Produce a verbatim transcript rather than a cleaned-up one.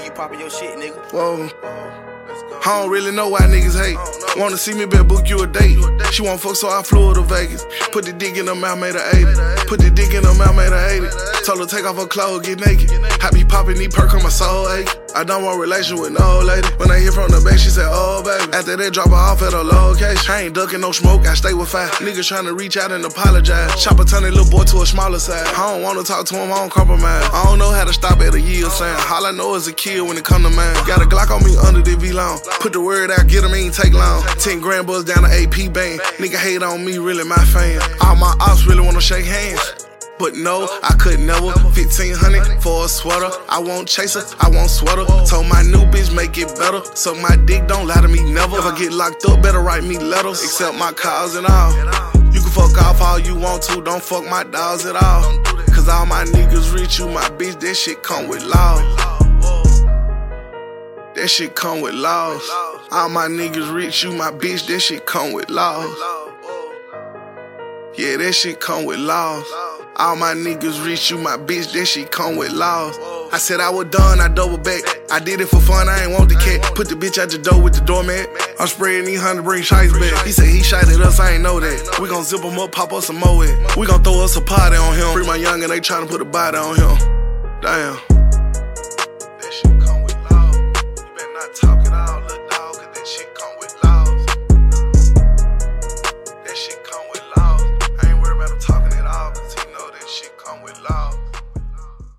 keep popping your shit, nigga. Whoa. I don't really know why niggas hate. Wanna see me, better book you a date. She won't fuck, so I flew her to Vegas. Put the dick in her mouth, made her eighty. Put the dick in her mouth, made her eighty. Told her take off her clothes, get naked. I be popping these perk on my soul ache. I don't want relation with no old lady. When I hear from the back, she said, oh baby. After that, drop her off at her location. I ain't ducking no smoke, I stay with five. Niggas tryna reach out and apologize. Chopper turn that little boy to a smaller size. I don't wanna talk to him, I don't compromise. I don't know how to stop at a yield sign. All I know is a kill when it come to mine. Got a Glock on me under the V-long. Put the word out, get him, ain't take long. Ten grand buzz down the A P bang. Nigga hate on me, really my fan. All my ops really wanna shake hands. But no, I could never. fifteen hundred for a sweater. I won't chase her, I won't sweater. Told my new bitch make it better. So my dick don't lie to me never. If I get locked up, better write me letters. Accept my cars and all. You can fuck off all you want to, don't fuck my dogs at all. Cause all my niggas reach you, my bitch, that shit come with laws. That shit come with laws. All my niggas reach you, my bitch, that shit come with laws. Yeah, that shit come with laws. All my niggas reach you, my bitch, that shit come with laws. I said I was done, I double back. I did it for fun, I ain't want the cat. Put the bitch out the door with the doormat. I'm spraying these hundred, bring shites back. He said he shot at us, I ain't know that. We gon' zip him up, pop us some more. We gon' throw us a party on him. Free my young and they tryna put a body on him. Damn.